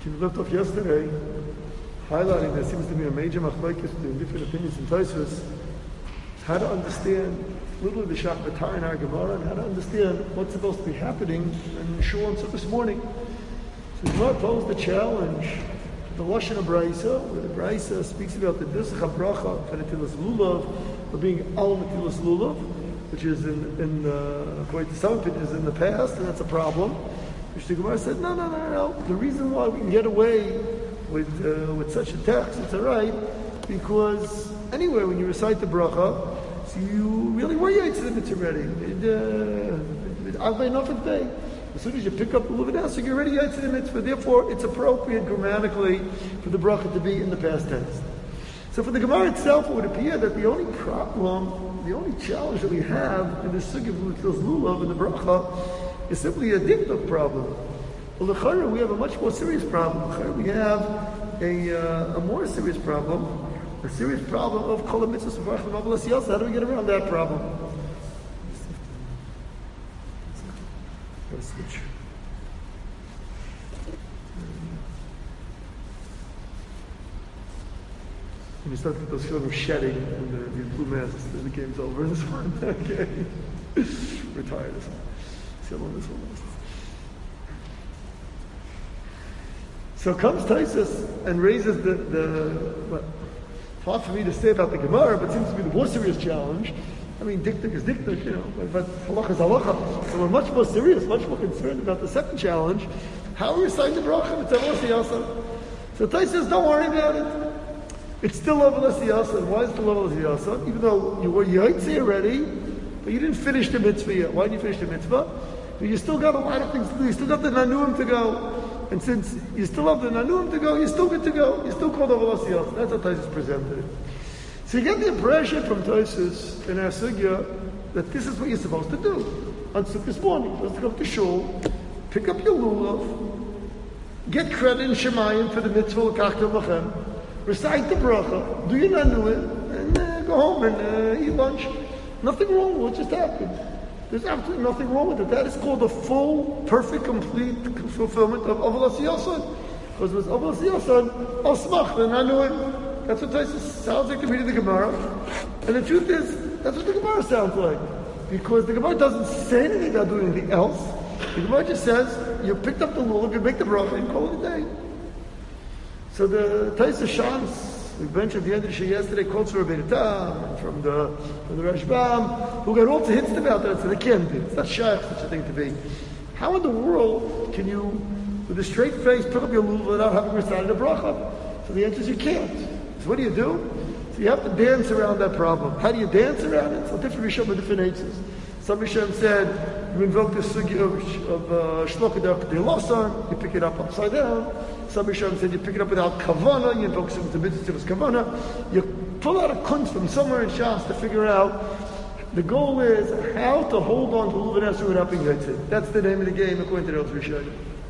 We left off yesterday highlighting there seems to be a major machlokes in different opinions in Tosfos, how to understand literally the Shach B'Tar in our Gemara and how to understand what's supposed to be happening in Shul on Sukkot morning. So the Gemara posed the challenge, the Lashon of Braisa, where the Braisa speaks about the Disach HaBracha for Netilas Lulav, or being Al Netilas Lulav, which is according to some opinions in the past, and that's a problem. Which the Gemara said, no. The reason why we can get away with such a text, it's alright, because anyway, when you recite the bracha, so you really were yaitz the mitzvah already. As soon as you pick up the Levinas, you're already yaitz the mitzvah. Therefore, it's appropriate grammatically for the bracha to be in the past tense. So for the Gemara itself, it would appear that the only problem, the only challenge that we have in the sugya of lulav and the bracha is simply a dikduk problem. Well, l'chara, we have a much more serious problem. L'chara, we have a more serious problem, a serious problem of kol mitzvahs of barach l'mav l'siyasa. How do we get around that problem? Switch. When you start to get those feeling of shedding and the blue masks, then the game's over. This one, okay. We're tired. See how long this one lasts. So comes Tosfos and raises what hard for me to say about the Gemara, but seems to be the more serious challenge. I mean, dikduk is dikduk, but halacha is halacha. So we're much more serious, much more concerned about the second challenge. How we recite the bracha? It's Avos Yasa. So Tosfos says, don't worry about it. It's still Avos Yasa. And why is it still Avos Yasa? Even though you were yaitzi already, but you didn't finish the mitzvah yet. Why didn't you finish the mitzvah? But you still got a lot of things to do. You still got the nanuim to go. And since you still have the nanuim to go, you're still good to go. You're still called Avos Yasa. That's how Tosfos presented it. So you get the impression from Tosfos in our sugya that this is what you're supposed to do. On Sukkot morning, you're supposed to go to shul, pick up your lulav, get credit in Shemayim for the mitzvah l'kachtem lachem, recite the bracha, do your nanuim, and go home and eat lunch. Nothing wrong with what just happened. There's absolutely nothing wrong with it. That is called a full, perfect, complete fulfillment of Avos Yasa. Because it was Avos Yasa, al smach, the nanuim. That's what Tosfos sounds like to read in the Gemara. And the truth is, that's what the Gemara sounds like. Because the Gemara doesn't say anything about doing anything else. The Gemara just says, you picked up the lulav, you make the bracha, and call it a day. So the Tosfos Shans, we mentioned at the end of the show yesterday, quotes from Rabbeinu Tam, from the Rashbam, who got all the hits about that, so they can't be. It's not shaykh such a thing to be. How in the world can you, with a straight face, pick up your lulav without having recited a bracha? So the answer is you can't. So what do? So you have to dance around that problem. How do you dance around it? So different Rishon with different answers. Some Rishon said, you invoke the sugya of Shloka de Losan, you pick it up upside down. Some Rishon said you pick it up without kavana, you invoke some mitzvah kavana. You pull out a kunz from somewhere in Shas to figure out. The goal is how to hold on to Luvan Esru without being yaitz. That's the name of the game according to those Rishon.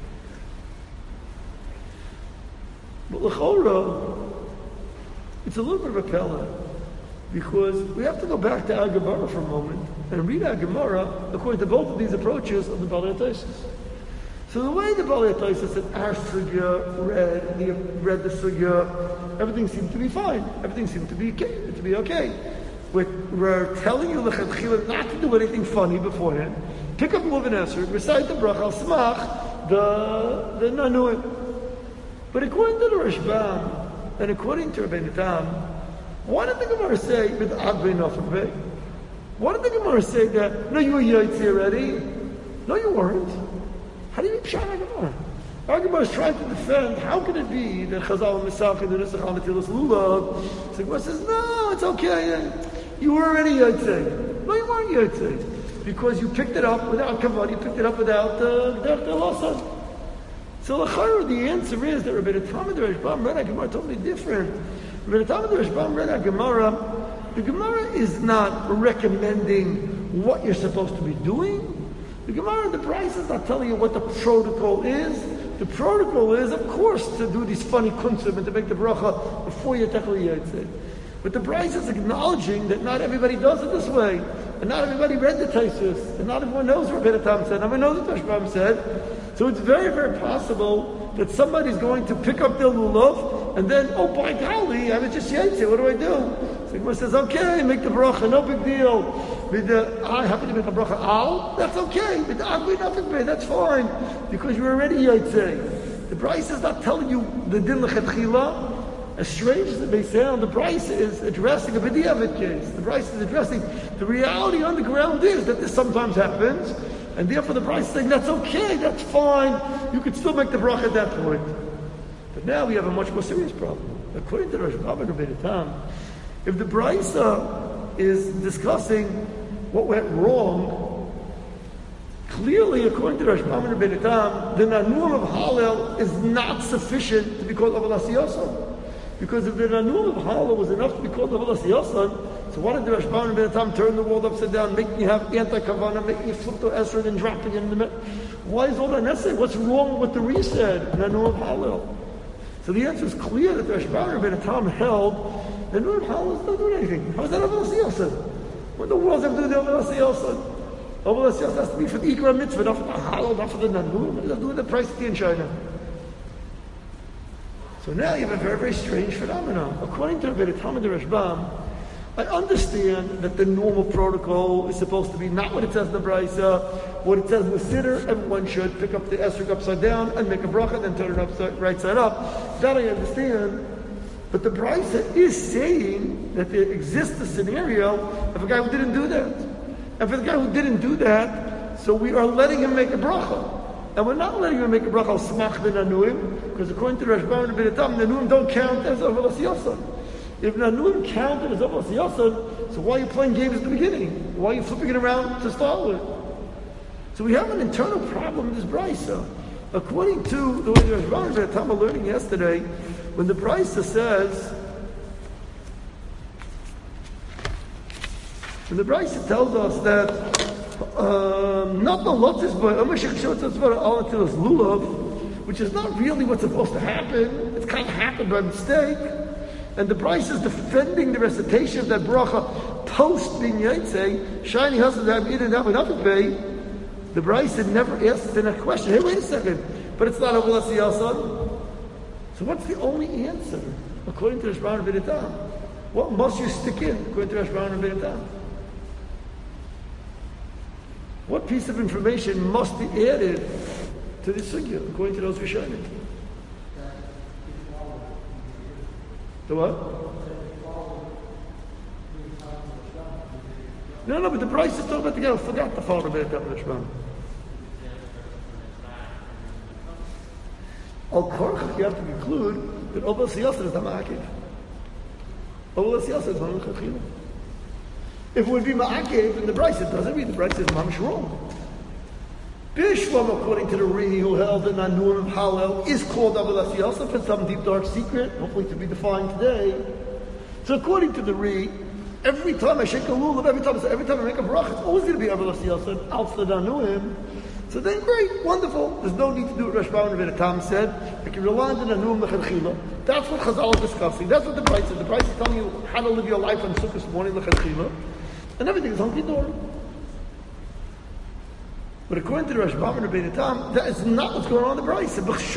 But l'chora, it's a little bit of a pella, because we have to go back to our Gemara for a moment and read our Gemara according to both of these approaches of the Balei Tosfos. So the way the Balei Tosfos and our sugya read the sugya, everything seemed to be fine. Everything seemed to be okay. We're telling you l'chadchila not to do anything funny beforehand. Pick up Luvan Esrog, recite the bracha, smach the nanuim. But according to the Rashbam, and according to Rabbeinu Tam, why did the Gemara say with Advei Nafavei? Why did the Gemara say that? No, you were yaitzi already. No, you weren't. How do you make Shana Gemara? Our Gemara is trying to defend. How can it be that Chazal and Misach and the Nisach al Netilas Lulav? So the Gemara says, no, it's okay. You were already yaitzi. No, you weren't yaitzi because you picked it up without kavan. You picked it up without the losan. So the answer is that Rabbeinu Tam and the Rashbam read our Gemara totally different. Rabbeinu Tam and the Rashbam read our Gemara. The Gemara is not recommending what you're supposed to be doing. The Gemara, the Braisa is not telling you what the protocol is. The protocol is, of course, to do these funny kuntzim and to make the bracha before you technically yaitze. But the Braisa is acknowledging that not everybody does it this way. and not everybody read the Taisus, and not everyone knows what Rabbeinu Tam said, not everyone knows what Rashbam said. So it's very, very possible that somebody's going to pick up their lulav, and then, oh, by golly, I was just yaitse, what do I do? So the Gemara says, okay, make the bracha, no big deal. With the I happen to make a bracha al, that's okay. With the agui, nothing big, that's fine, because you're already yaitse. The Bryce is not telling you the din lechatchila. As strange as it may sound, the Bryce is addressing a b'diavad case. The Bryce is addressing the reality on the ground is that this sometimes happens, and therefore the Bryce is saying that's okay, that's fine. You could still make the bracha at that point. But now we have a much more serious problem. According to Rashbam and Rabbeinu Tam, if the Bryce is discussing what went wrong, clearly, according to Rashbam and Rabbeinu Tam, the nanum of Hallel is not sufficient to be called Aval Asiyasan. Because if the nanum of Hallel was enough to be called Aval Asiyasan, so why did the Rashbam and Rabbeinu Tam turn the world upside down, making you have anti-kavana, making you flip to Esrog and dropping it in the middle? Why is all that necessary? What's wrong with the resaid, nanum of Hallel? So the answer is clear that the Rashbam and Rabbeinu Tam held the nanum of Hallel is not doing anything. How is that Aval Asiyasan? What in the world have to do with the Aval Asiyasan? Aval Asiyasan has to be for the Ikra mitzvah, not for the Hallel, not for the nanum. What does that do with the price in China? So now you have a very, very strange phenomenon. According to Rabbeinu Tam and the Rashbam, I understand that the normal protocol is supposed to be not what it says in the Brisa, what it says in the Siddur. Everyone should pick up the esrog upside down and make a bracha, then turn it right side up. That I understand. But the Brisa is saying that there exists a scenario of a guy who didn't do that. And for the guy who didn't do that, so we are letting him make a bracha. And we're not letting him make a bracha al smach ben nanuim, because according to Rashbam and Rabbeinu Tam, nanuim don't count as Aval Asiyasan. If nanuim counted as Aval Asiyasan, so why are you playing games at the beginning? Why are you flipping it around to start with? So we have an internal problem in this brisa. According to the way the Rashbam and Rabbeinu Tam are learning yesterday, when the brisa says, when the brisa tells us that not the lotus, but lulav, which is not really what's supposed to happen. It's kind of happened by mistake. And the Bryce is defending the recitation of that bracha post being yaitse, shiny husband have eaten that with nothing pay. The Bryce had never asked the next question. Hey, wait a second, but it's not Aval Asiyasan. So what's the only answer according to Rashbam and Rabbeinu Tam? What must you stick in according to Rashbam and Rabbeinu Tam? What piece of information must be added to this sugya, according to those Rishonim? The what? No, but the price is talking about the guy who forgot to follow the Rashbam. Al Korchach, you have to conclude that Aval Asiyasan is not ma'akiv. Aval Asiyasan is not ma'akiv. If it would be ma'akev, then the Bryce doesn't read. The Bryce is mamish wrong. Bishlam, according to the Ri, who held that Nanur of Hallel is called Aval Asiyasan for some deep dark secret, hopefully to be defined today. So according to the Ri, every time I shake a lulav, every time I make a brach, it's always going to be Aval Asiyasan, outside Nanuim. So then great, wonderful. There's no need to do what Rashbam and Rabbeinu Tam said. I can rely on the Nanuim L'Chadchila. That's what Chazal is discussing. That's what the Bryce is. The Bryce is telling you how to live your life on Sukkot morning L'Chadchila. And everything is hunky-dory. But according to the Rashbam and Rabbeinu Tam, that is not what's going on in the Bryce.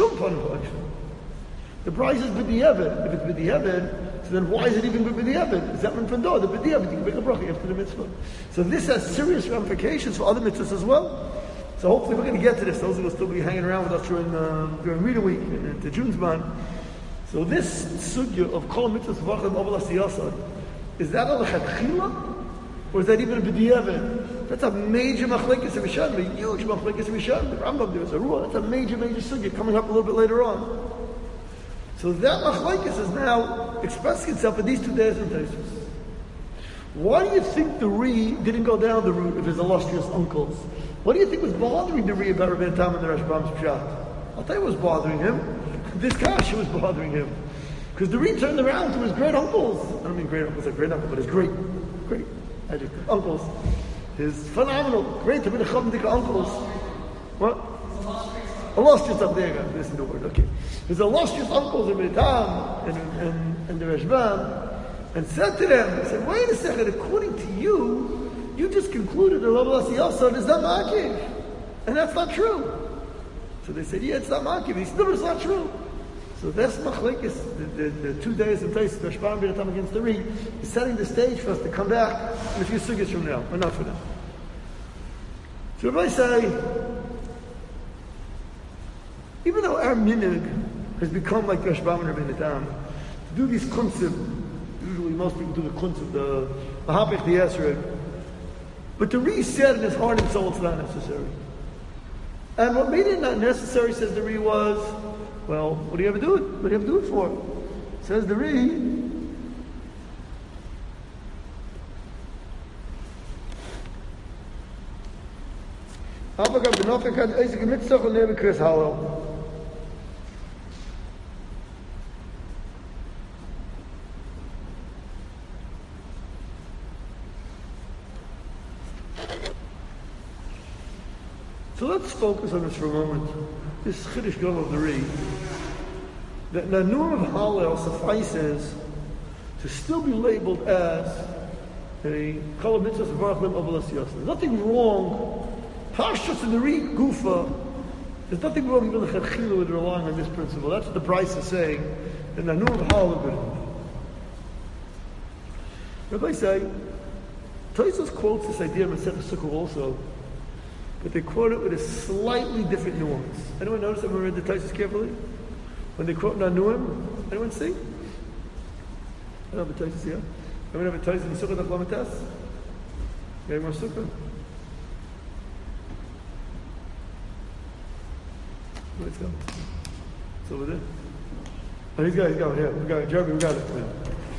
The Bryce is b'diavad. If it's b'diavad, so then why is it even b'diavad? Is that meant from door? The b'diavad, you can make a bracha after the mitzvah. So this has serious ramifications for other mitzvahs as well. So hopefully we're going to get to this. Those who will still be hanging around with us during Rita Week, to June's month. So this sugya of kol mitzvahs v'achad Aval Asiyasan, is that a l'chadchila? Or is that even a b'diavad? That's a major machlekes of Rishonim, a huge machlekes of Rishonim. The Rambam gives a rule. That's a major sugya coming up a little bit later on. So that machlekes is now expressing itself in these 2 days and Taisus. Why do you think the Ri didn't go down the route of his illustrious uncles? What do you think was bothering the Ri about Rabbeinu Tam and the Rashbam's pshat? I'll tell you what was bothering him. This kasha was bothering him. Because the Ri turned around to his great uncles. I don't mean great uncles, like great uncle, but his great adjective, uncles. His phenomenal, great Talmidei Chacham uncles. What? Illustrious up there, guys. Listen to the word, okay. His illustrious uncles, Rabbeinu Tam and the Rashbam, and said to them, he said, wait a second, according to you, you just concluded the Rabbi Asiyasa is not Makiv. And that's not true. So they said, yeah, it's not Makiv. He said, no, it's not true. So that's Machlekes, the 2 days in place, the Shpam B'Ratam against the Ri, is setting the stage for us to come back in a few sugyas from now, or not for now. So if I say, even though our minhag has become like Rashbam and Rabbeinu Tam, to do these kuntzim, usually most people do the kuntzim, the Mahapich, the Esrog, but to reset in his heart and soul, it's not necessary. And what made it not necessary, says the Ri, was, well, what do you ever do it? What do you ever do it for? Says the Ri, so let's focus on this for a moment. This Chiddush Gadol of the Ri, that Nanum of Hallel suffices to still be labeled as a Kol HaMitzvos V'Barach Lem Avos Yosef. There's nothing wrong. Pashtus in the Ri Gufa, there's nothing wrong even with relying on this principle. That's what the Price is saying. That Nanum of Hallel good. Rabbi say, Tosfos quotes this idea of Masechet Sukkah also, but they quote it with a slightly different nuance. Anyone notice that when we read the Tosfos carefully? When they quote Nanuim, anyone see? I don't have a Tosfos here. Anyone have a Tosfos in the Sukkah Daf Lamed Tes? You have more Sukkah? Let's go. It's over there. Oh, he's got it, yeah. We got it. Jeremy, we got it. Yeah.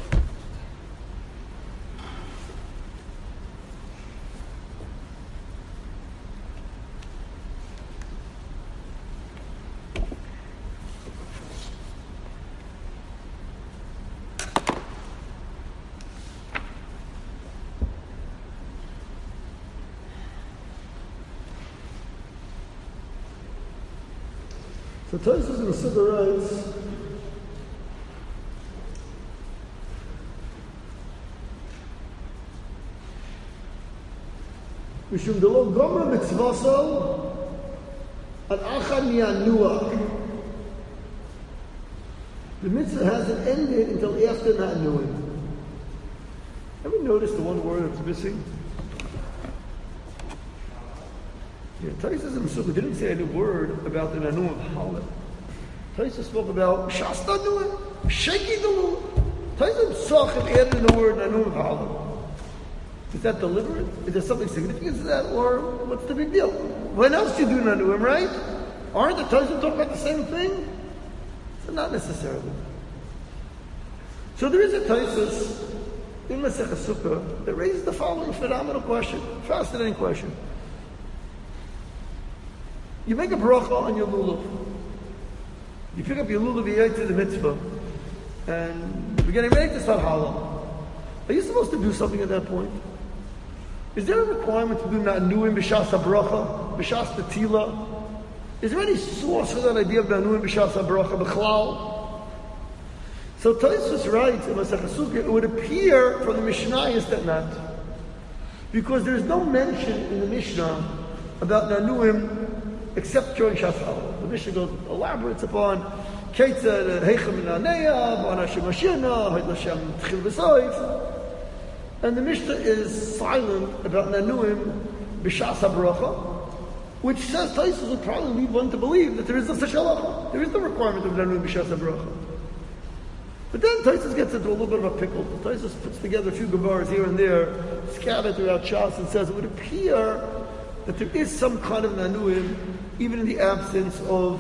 So Tosfos in the Sukkah writes, Mishum delo gomra mitzvaso ad achad mi'anuach. The mitzvah hasn't ended until after Na'anuim. Ever notice the one word that's missing? Yeah, Tosfos in the Sukkah didn't say any word about the Nanum of Hallel. Tosfos spoke about Shas Nanuim, Sheki Dalul. Tosfos Sachim added in the word Nanum of Hallel. Is that deliberate? Is there something significant to that, or what's the big deal? When else do you do Nanuim, right? Aren't the Tosfos talking about the same thing? So not necessarily. So there is a Tosfos in Masechet Sukkah that raises the following phenomenal question, fascinating question. You make a bracha on your lulav. You pick up your lulav, you eat to the mitzvah, and we're getting ready to start halal. Are you supposed to do something at that point? Is there a requirement to do na'anuim b'shas habracha, b'shas tetila? Is there any source for that idea of na'anuim b'shas habracha b'chlal? So Tosfos writes in Masechet Sukkah, it would appear from the Mishnayos that not, because there is no mention in the Mishnah about na'anuim except during Shas Halal. The Mishnah goes elaborates upon Ketzad Heichem Naneya, Bon Hashem Mashina, Hayt Lashem Tchil V'Soif, and the Mishnah is silent about Nanuim b'Shas HaBracha, which says Tosfos would probably lead one to believe that there is no such halacha. There is no requirement of Nanuim b'Shas HaBracha. But then Tosfos gets into a little bit of a pickle. Tosfos puts together a few Gemaras here and there, scattered throughout Shas, and says it would appear that there is some kind of Nanuim even in the absence of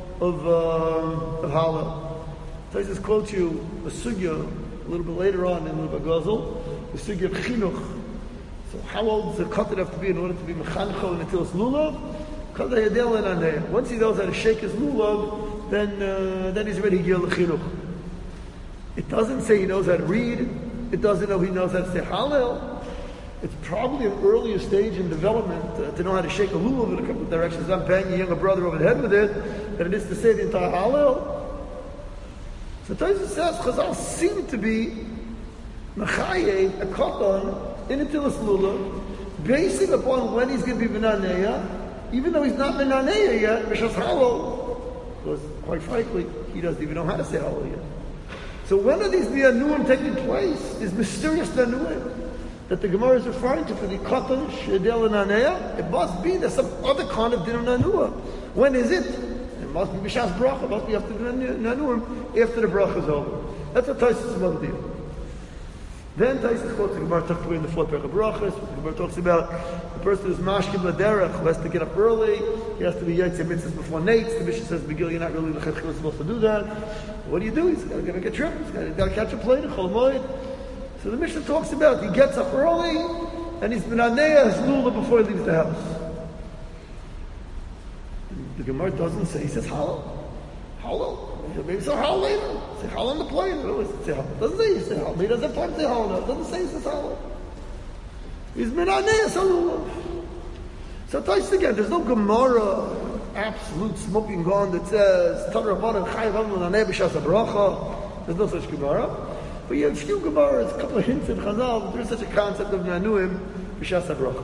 Halal. Tosfos quotes you a sugya a little bit later on in the Bagazel, the sugya of chinuch. So how old does a katan have to be in order to be mechancho and until it's lulav? Once he knows how to shake his lulav, then he's ready to give the chinuch. It doesn't say he knows how to read. It doesn't know he knows how to say Hallel. It's probably an earlier stage in development to know how to shake a lulav in a couple of directions. I'm banging your younger brother over the head with it, than it is to say the entire Hallel. So Tosfos says Chazal seem to be mechayev a katan in a tilas lulav basing upon when he's going to be Minaneya, even though he's not Minaneya yet, Rishas Halal, because quite frankly, he doesn't even know how to say Halal yet. So when are these Nianuim taking place? These mysterious Nianuim that the Gemara is referring to for the Katan, Shedel, and Aneya, it must be there's some other kind of Din of Nanua. When is it? It must be B'Shas Bracha. It must be after the Nanuim, after the Bracha is over. That's what Taisus is about to do. Then Taisus quotes the Gemara tucked away in the fourth parak of Brachas. The Gemara talks about the person who's Mashkim Laderech, who has to get up early, he has to be Yaitze Mitzvahs before Nates. The Mishnah says, Begil, you're not really supposed to do that. What do? He's got to make a trip. He's got to catch a plane in Chol Moed. So the Mishnah talks about he gets up early and he's Minaneya his lula before he leaves the house. The Gemara doesn't say, he says halal. Halal. Maybe say halal later. Say halal on the plane. It always say halal. Doesn't say he says halal. He doesn't have time to say halal now. It doesn't say he says halal. He's Minaneya his lula. So twice again, there's no Gemara, absolute smoking gun that says Tanrabanan Chayav Amnu Naneh B'Shas HaBracha. There's no such Gemara. But you have a few Gemaras, a couple of hints in Chazal, there is such a concept of Nanuim, B'Shas HaBracha.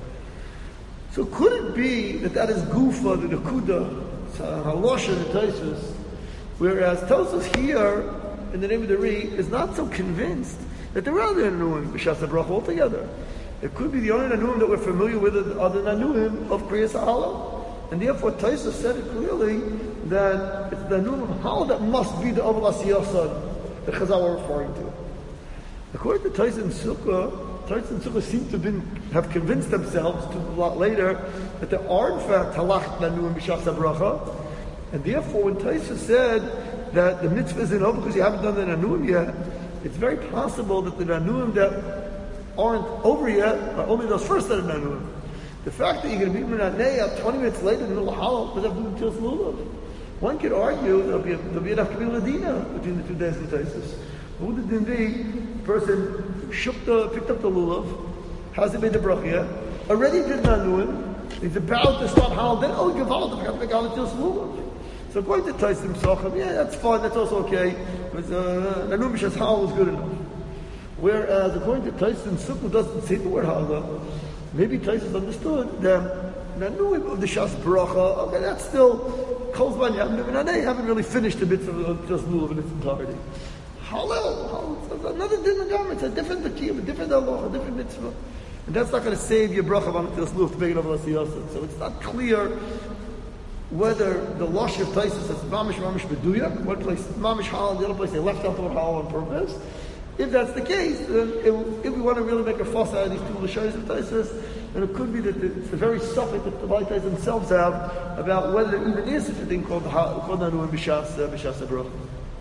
So could it be that is Gufa, the Nakuda, Halosha, the Taisus, whereas Tosus here, in the name of the Ri, is not so convinced that there are Nanuim, B'Shas HaBracha altogether. It could be the only Nanuim that we're familiar with are the Nanuim of Kriyas HaHalal. And therefore Taisus said it clearly that it's the Nanuim of HaHalal that must be the Aval Asiyasad the Chazal were referring to. According to Tais and Sukkah seem to have convinced themselves a lot later that there are in fact halach nanuim b'shas habracha, and therefore when Tais said that the mitzvah isn't over because you haven't done the nanuim yet, it's very possible that the nanuim that aren't over yet are only those first set of nanuim. The fact that you're going to be minaneya 20 minutes later in the middle of halal doesn't have to do with Tilas Lulav. One could argue there'll be enough Kabbalah Ladina between the 2 days of Taisus. Who did it be? The person picked up the lulav, hasn't made the bracha yet, already did Nanuim, he's about to start halal, then Gavalot, I forgot to make halal Tilas Lulav. So according to Taisus Sochem, yeah, that's fine, that's also okay, but Nanuim B'Shas halal is good enough. Whereas according to Taisus Sukkah doesn't say the word halal, maybe Taisus understood that Nanuim of the Shas Bracha, okay, that's still Kolzman Yavnim, they haven't really finished the mitzvah of Tilas Lulav in its entirety. Halal, it's another din of garment, it's a different Bakiyah, a different Allah, a different mitzvah. And that's not going to save your bracha on Tilas Lulav to make it over Lasiyasa. So it's not clear whether the Lush of Taisus is Mamish Meduyak, one place Mamish Halal, the other place they left out the word Halal on purpose. If that's the case, then if we want to really make a fuss out of these 2 Lashayos of Taisus, then it could be that it's the very suffix that the Baitais themselves have about whether there even is such a thing called Nanuim B'Shas HaBracha.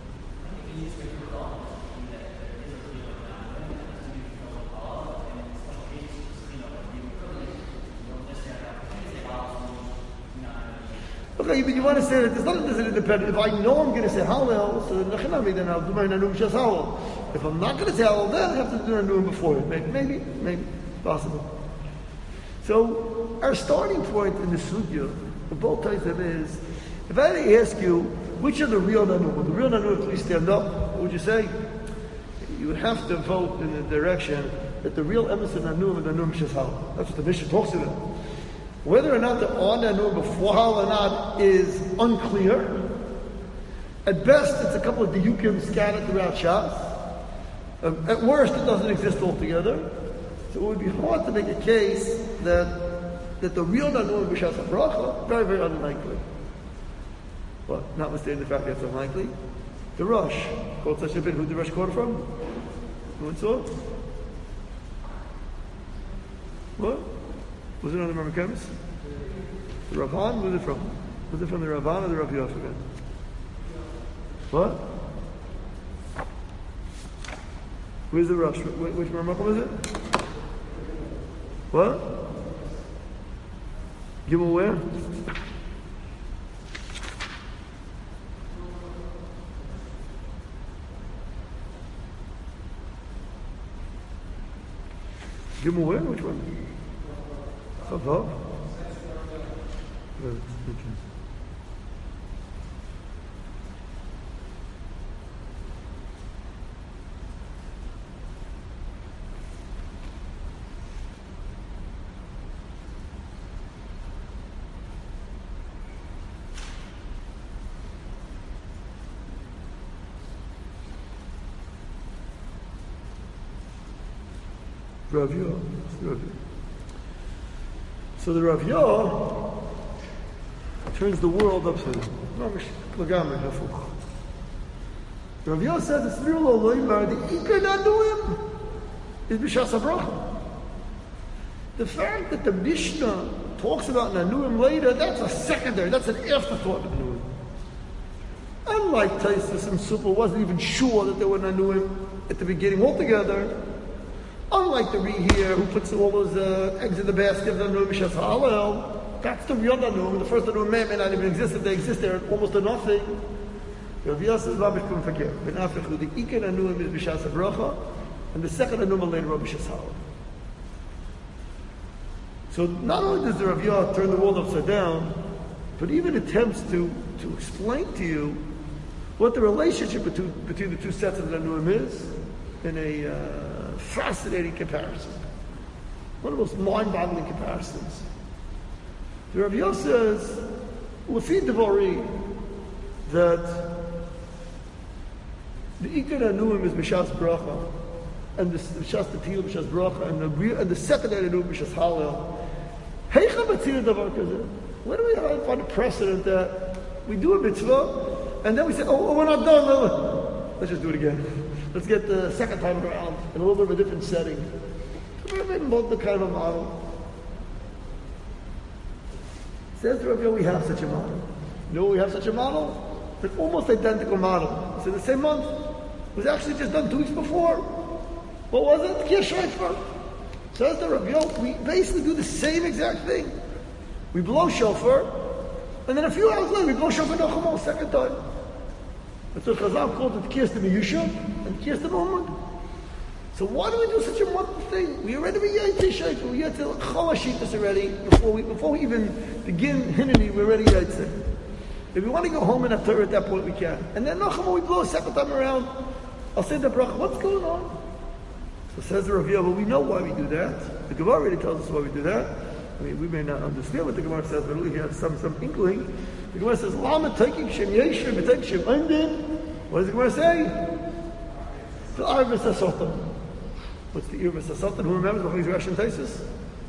Okay, but you want to say that there's nothing that's independent. If I know I'm going to say Hallel, so then I'll do my Nanuim B'Shas Hallel. If I'm not going to say Hallel, then I have to do Nanuim before it. Maybe, possible. So, our starting point in the Sugya of both Taisim is, if I had to ask you, which are the real Nanuim? Would the real Nanuim please stand up? What would you say? You would have to vote in the direction that the real emes of Nanuim and Nanuim B'Shas Hallel. That's what the Mishnah talks about. Whether or not they're on Nanuim before Hallel or not is unclear. At best, it's a couple of diyukim scattered throughout Shas. At worst, it doesn't exist altogether. So it would be hard to make a case that the real Nanuim B'Shas HaBracha, very, very unlikely. But notwithstanding the fact that it's unlikely, the Rosh, called such a bit, who did the Rosh quote from? Who saw it? What? Was it on the Marmakemis? The Ravan? Where's it from? Was it from the Ravan or the Rav Yochanan? What? Where's the Rosh? Which Marmakom is it? What? Gimel where? Gimel where? Which one? Chavav? Rav Yah. So the Rav Yah turns the world upside down. Rav Yah says it's real loymar. The ikar nanuim is b'shas habracha. The fact that the Mishnah talks about nanuim later, that's a secondary, that's an afterthought of nanuim. Unlike Taisus and Supa wasn't even sure that there were nanuim at the beginning altogether. Unlike the Ri here, who puts all those eggs in the basket of the nanuim b'shas halal. That's the real nanuim. The first nanuim may not even exist. If they exist, they're almost a nothing. Rav Yah says, "Labish couldn't forget." The ikar nanuim is b'shas habracha, and the second nanuim later is b'shas halal. So not only does the Rav Yah turn the world upside down, but even attempts to explain to you what the relationship between the two sets of nanuim is in a fascinating comparison. One of the most mind-boggling comparisons. The Rav Yah says, "L'fi Devari," that the ikar nanuim is b'shas bracha, and the b'shas tetil b'shas bracha, and the secondary nanuim b'shas halal. Heicha b'tzir davar kazeh. Where do we find a precedent that we do a mitzvah and then we say, "Oh, we're not done. Let's just do it again. Let's get the second time around in a little bit of a different setting." We've been both the kind of a model. Says the Rav Yah, we have such a model. You know, we have such a model. It's an almost identical model. It's in the same month. It was actually just done 2 weeks before. What was it? Kiyah Shofar. Says the Rav Yah, we basically do the same exact thing. We blow shofar, and then a few hours later we blow shofar Nochamo, second time. That's what Chazal called it Kiyas Miyusha and Kiyas Muhammad. So why do we do such a wonderful thing? We already Yaitse Shofar. We had to Chalashit already before we even begin Hineni. We're already Yaitse. If we want to go home and have Torah at that point, we can. And then Nochamo, we blow a second time around. I'll say the bracha. What's going on? So says the Rav Yah, well, we know why we do that. The Gemara already tells us why we do that. I mean, we may not understand what the Gemara says, but we have some inkling. The Gemara says, "Lama taking shem yeshem, taking shem undim." What does the Gemara say? The Irvus Hasotan. What's the Irvus Hasotan? Who remembers what he's Russian Taisus?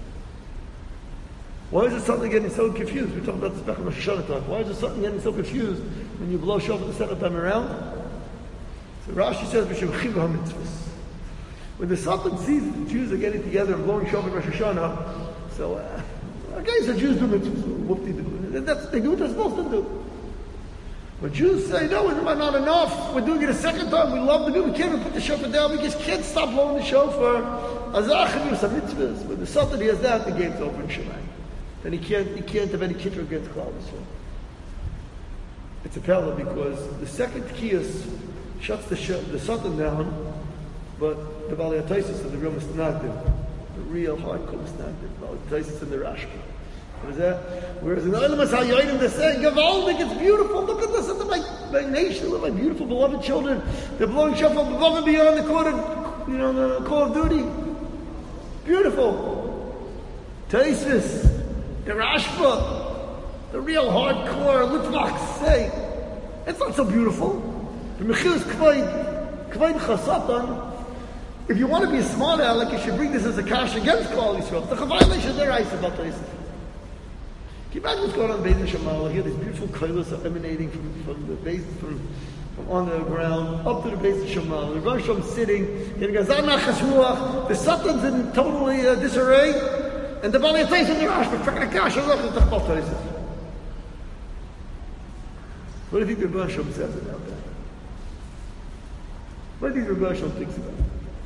Why is it something getting so confused? We talked about this back in Rosh Hashanah talk. Why is it something getting so confused when you blow shofar the second time around? So Rashi says, "B'shem chiva hamitzvus." When the Satan sees the Jews are getting together and blowing shofar in Rosh Hashanah, so okay, so Jews do mitzvahs. Whoop-de-doo. They do what they're supposed to do. But Jews say, "No, it's not enough. We're doing it a second time. We love the good. We can't even put the shofar down. We just can't stop blowing the shofar." Azachim some mitzvahs. When the Satan hears that, the gate's open. Shemayim. Then he can't have any kitter against Klal Yisrael. It's a parallel because the second kiyas shuts the Satan down, but the Balei HaTaisus is the real Misnagdim, the real hardcore Misnagdim. Balei HaTaisus and the Rashba. What is that? Whereas in the Olam HaYodim they're saying, "Gavaldik, it's beautiful. Look at this. Look at my nation. Look at my beautiful beloved children. They're blowing shofar above and beyond the call of duty. Beautiful." Taisus, the Rashba, the real hardcore Litvaks say, it's not so beautiful. The Mechil is Kvaid Chasatan. If you want to be a smart aleck, you should bring this as a kash against Klal Yisrael. The violation there is about this. Can you imagine what's going on in Beis Shemal? Here, these beautiful koilos are emanating from the base, from on the ground up to the Beis Shemal. The Rosh Hashanah sitting, getting a zanach ruach. The Satan's in totally disarray. And the Balei HaTaisus and the Rashba, freaking a kash, look at the Chapal Taisus. What do you think the Rosh Hashanah says about that? What do you think the Rosh Hashanah thinks about it?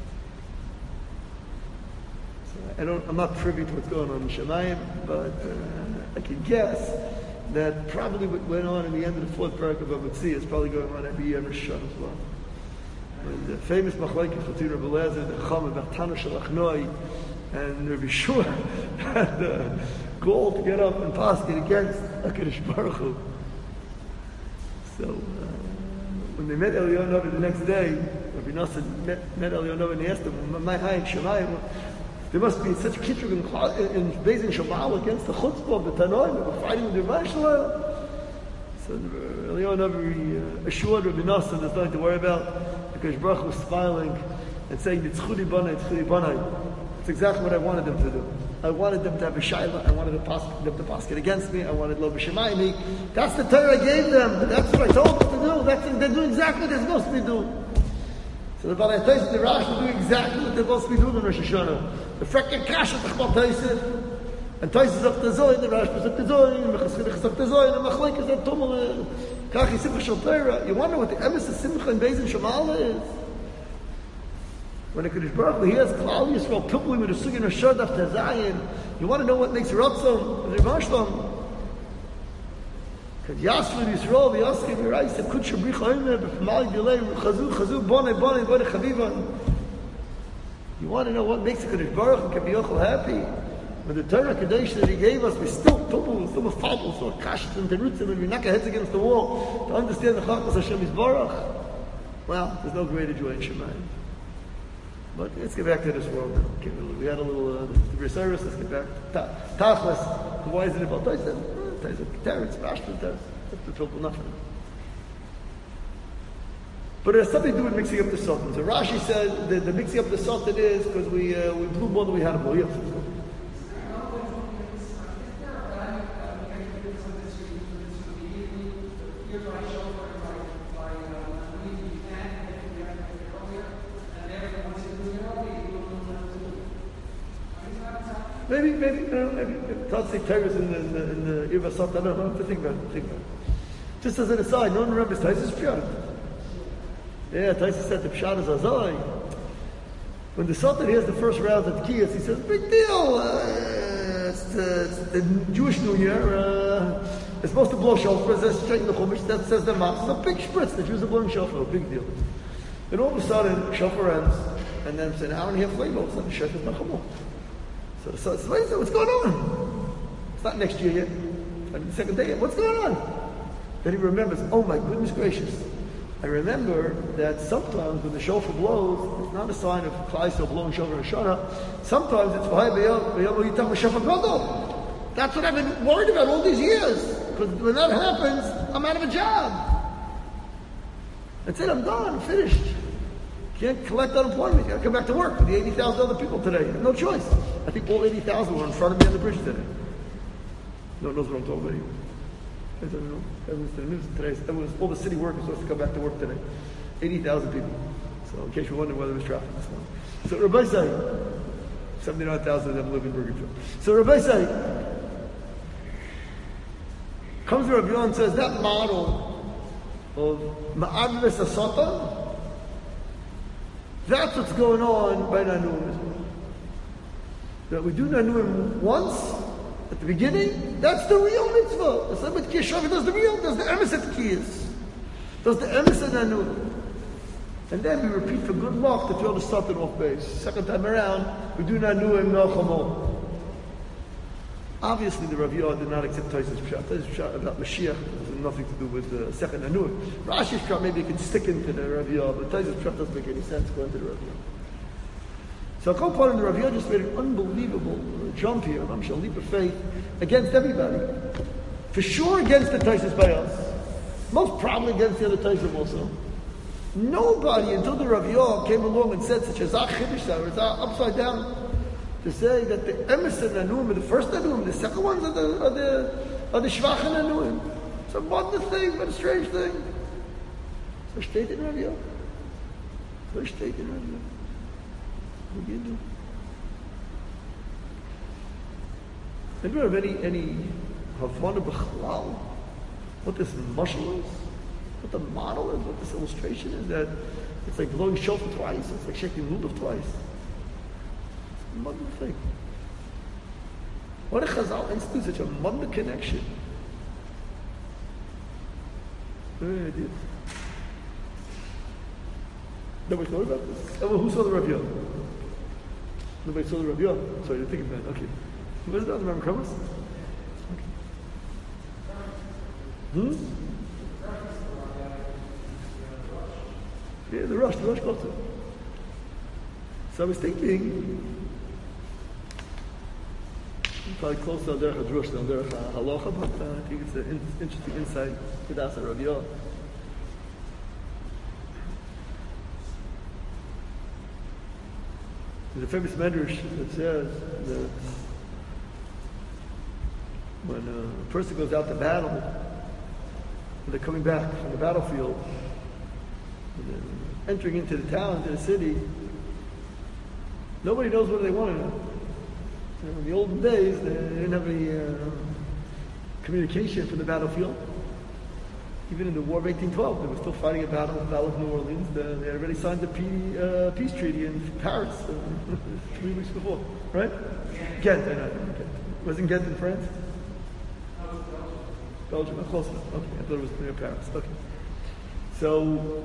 So I'm not privy to what's going on in Shemayim, but I can guess that probably what went on in the end of the fourth parak of Avutzia is probably going on every year in Rosh Hashanah as well. When the famous machlokes between Rabbi Eliezer, the Chama, B'Tana Shel Achnoi, and Rabbi Shua had the goal to get up and paskin against HaKadosh Baruch Hu. So when they met Eliyahu Navi the next day, Rabbi Nassan met Eliyahu Navi and he asked him, "My high Shemayim, there must be such a kitrug in Beis Shemal against the chutzpah of the Tanoim. They were fighting with the Rebbe Shalom." So Eliyahu Navi assured Rabbi Nassan there's nothing to worry about. HaKadosh Baruch Hu was smiling and saying, "Tzchudi banai, tzchudi banai." It's exactly what I wanted them to do. I wanted them to have a shayla. I wanted them to pass it against me. I wanted lo b'shemayim. That's the Torah I gave them. That's what I told them to do. They're doing exactly what they're supposed to be doing. So the Balei Tosfos, the Rashi, are doing exactly what they're supposed to be doing in Rosh Hashanah. The freaking kasha t'chbal Tosfos. And Tosfos is up the Zoyin, the Rashi is up the Zoyin, the Mechaschilach is up the Zoyin, the Machlek is up the Tumul. Kachi Simcha Shel Torah. You wonder what the emes of Simcha and Beis Shemal is? When the Kodesh Baruch Hu hears Klal Yisrael Tupli with a Sugin Rashad after Zayin, you want to know what makes Ratzon, the Rimashlam. Because Yasru Yisrael, the Yasri Mirai, said, Kud Shabrich Oime, B'famali Dilei, Chazu, Bone Chavivan. You want to know what makes the Kodesh Baruch Hu can be Yochel happy? When the Torah Kadosh that He gave us, we still Tupli, we still Mefabel, still Kashas and Terutzim, and we knock our heads against the wall to understand the Chachmas Hashem Yisbarach. Well, there's no greater joy in Shemayim. But let's get back to this world now. Okay, we had a little degree service. Let's get back. Tachlis. Why is it about Tosfos? Tosfos, Teretz, Rashi, Teretz. That's the filter, nothing. But it has something to do with mixing up the Satan. So Rashi said that the mixing up the Satan is because we blew more than we had to blow. Yes. Maybe, Tatsi Teres in the Irva Sot, I don't know, I have to think about it. Just as an aside, no one remembers Tosfos Pshat. Yeah, Tosfos said the Pshat is Azai. When the Sultan hears the first round of Kiyas, he says, big deal, it's the Jewish New Year, it's supposed to blow shofar, that's straight in the Chumash, that says the Mass, it's a big spritz, the Jews are blowing shofar, a big deal. Then all of a sudden, shofar ends, and then it's an hour and a half later, all of a sudden, shofar is Nachamot. So what's going on? It's not next year yet. The second day yet. What's going on? Then he remembers, oh my goodness gracious. I remember that sometimes when the shofar blows, it's not a sign of Klal Yisrael blowing shofar Hashanah. Sometimes it's V'hai b'yom yitam shofar gadol. That's what I've been worried about all these years. Because when that happens, I'm out of a job. That's it, I'm done, I'm finished. Can't collect unemployment. You got to come back to work with the 80,000 other people today. No choice. I think all 80,000 were in front of me on the bridge today. No one knows what I'm talking about anymore. I don't know. Everyone's in the news today. All the city workers supposed to come back to work today. 80,000 people. So in case you're wondering whether there's traffic this morning. So Rabbi say, 79,000 of them live in Burgerfield. So Rabbi say, comes to Rabbi Yohan and says that model of Ma'aviv Asata, that's what's going on by Nanuim as well. That we do Nanuim once, at the beginning, that's the real mitzvah. The same with Kiyah does the emes at Kiyas. Does the emes at Nanuim. And then we repeat for good luck to throw the Satan off base. Second time around, we do Nanuim Melchamo. Obviously, the Rav Yohan did not accept Tosfos Pshat. Tosfos Pshat about Mashiach has nothing to do with the second Nanuim. Rashi's Pshat maybe you can stick into the Rav Yohan, but Tosfos Pshat doesn't make any sense going to the Rav Yohan. So a couple part of the Rav Yohan just made an unbelievable jump here, I'm sure, leap of faith against everybody. For sure against the Tosfos by us. Most probably against the other Tosfos also. Nobody until the Rav Yohan came along and said such as Chiddush, or it's upside down. To say that the emes and Nanuim are the first Nanuim, the second ones are the Shvach and Nanuim. It's a wonderful thing, but a strange thing. So steht in Rav Yohan. So steht in Rav Yohan. What do you do? And do you have any Havana B'chlal? What this mashal is? What the model is? What this illustration is? That it's like blowing shofar twice. It's like shaking lulav twice. Mother thing. What a Chazal institute such a mother connection. Very idea. Nobody thought about this. Oh, who saw the Rav Yohan? Nobody saw the Rav Yohan. Sorry, you're thinking about it. Okay. Who is that? Remember Kramas? Okay. Yeah, the Rush got it. So I was thinking, probably close to Derech HaDrush than Derech HaHalacha, but I think it's an interesting insight to Rav Yohan. There's a famous medrash that says that when a person goes out to battle, and they're coming back from the battlefield, and then entering into the town, into the city, nobody knows what they want to know. So in the olden days, they didn't have any communication from the battlefield. Even in the War of 1812, they were still fighting a battle, the Battle of New Orleans. They had already signed the peace treaty in Paris 3 weeks before, right? Ghent, I know. Wasn't Ghent in France? Belgium, close enough. Okay, I thought it was near Paris. Okay. So,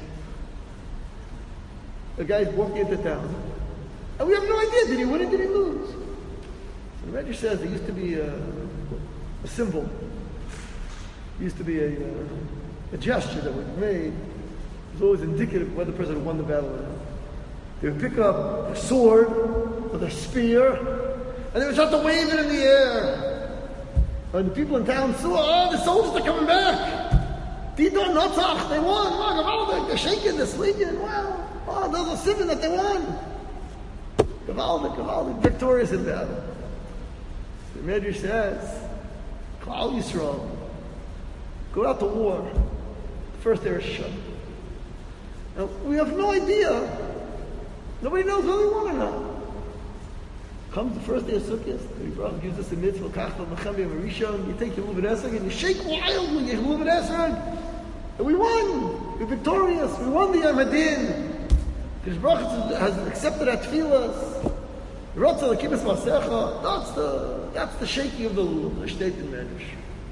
the guy's walking into town, and we have no idea, did he win or did he lose? So the Medrash says there used to be a symbol. It used to be a gesture that was made. It was always indicative of whether the person had won the battle or not. They would pick up a sword or their spear, and they would start to wave it in the air. And the people in town saw, the soldiers are coming back. Didon Notzach, they won. Wow, they're shaking, they're sleeping. Wow. Oh, those are sipping that they won. Gavaldik, victorious in battle. The Medrash says, Klal Yisrael, go out to war. First there is Shem. Now, we have no idea. Nobody knows what we want to know. Comes the first day of Sukkot, the Rebbe gives us a mitzvah, Kachal Mechem Rishon, you take your Luvad Esrog and you shake wildly your Luvad Esrog. And we won. We're victorious. We won the Yom Hadin. His Baruch has accepted our tefillas. Ratzah L'Kibbutz Masecha. That's the shaking of the Lulav, the Shteit in Medrash.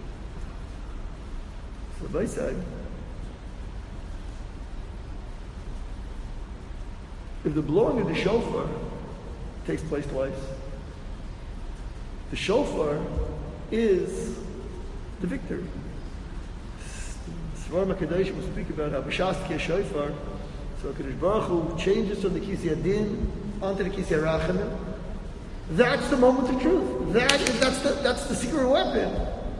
So by side, if the blowing of the shofar takes place twice, the shofar is the victory. Svarim HaKadosh will speak about how B'shas Ki Shofar, so HaKadosh Baruch Hu changes from the Kisei Adin onto the Kisei Rachamim. That's the moment of truth. That's the secret weapon.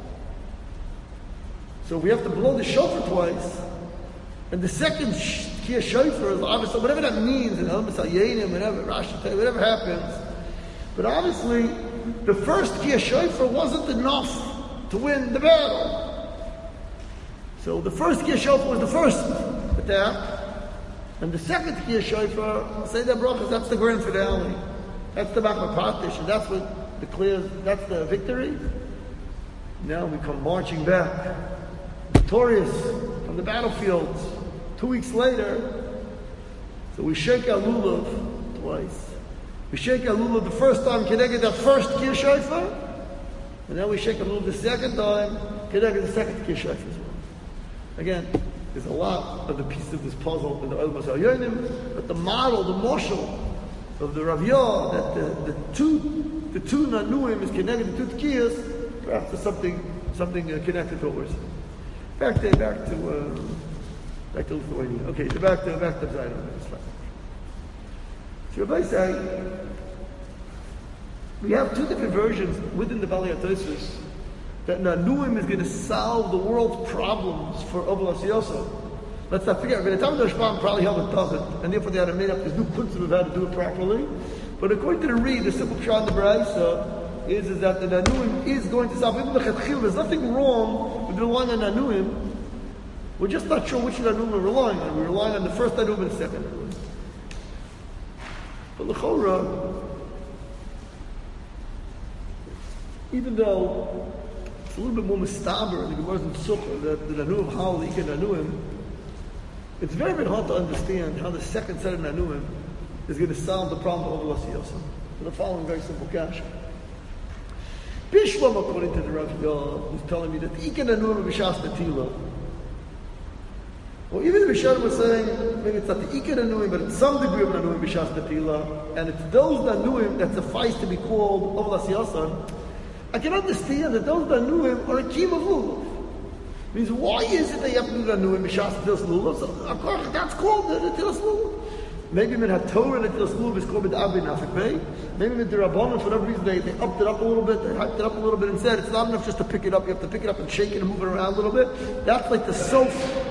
So we have to blow the shofar twice, and the second Ki Shofar is obviously whatever that means, and whatever Rashi, whatever happens. But obviously, the first Ki Shofar wasn't enough to win the battle. So the first Ki Shofar was the first attack, and the second Ki Shofar, say the brachas, that's the grand finale. That's the Machma Patish, and that's what declares, that's the victory. Now we come marching back, victorious from the battlefield. 2 weeks later, so we shake our lulav twice. We shake our lulav the first time, Kedeged that first Ki Shofar, and then we shake our lulav the second time, Kedeged the second Ki Shofar as well. Again, there's a lot of the pieces of this puzzle in the Oil Masal Yonim, but the model, the marshal of the Rav Yah, that the two Nanuim is connected to two Tkiyas, perhaps there's something connected to what we're saying. Back to Lithuania. Okay, so back to Zion. So Rabbi say, we have two different versions within the Valley of Tosfos that Nanuim is going to solve the world's problems for Ovel Asiyosa. Let's not forget, the time of the Rashbam probably held it doesn't, and therefore they had to make up this new principle of how to do it properly. But according to the Reed, the simple pshat in the Braisa is that the Nanuim is going to solve. Even the Chetchil, there's nothing wrong with relying on Nanuim. We're just not sure which Nanuim we're relying on. We're relying on the first Nanuim and the second Nanuim. But L'chora, even though it's a little bit more mistaber in the Gemara's in Sukkah that the Nanuim Hal, the Ika Nanuim, it's very, very hard to understand how the second set of Nanuim is going to solve the problem of Ovel Asiyosa. For the following very simple kasha. Bishlam, according to the Rav Yah, who's telling me that the Ika Nanuim is B'shas Natila. Well, even the Rishonim was saying, maybe it's not the Ika Nanuim, but it's some degree of Nanuim B'shas Natila, and it's those Nanuim that suffice to be called Ovel Asiyosa. I can understand that those Nanuim are a kiyum of lulav. Means why is it that you have to do Nanuim b'shas Netilas lulav? So that's called the Netilas lulav. Maybe when HaTorah Netilas lulav is called B'd'Avi Nafik Bey. Maybe when the Rabbanon, for whatever reason, they upped it up a little bit, they hyped it up a little bit and said it's not enough just to pick it up. You have to pick it up and shake it and move it around a little bit. That's like the sof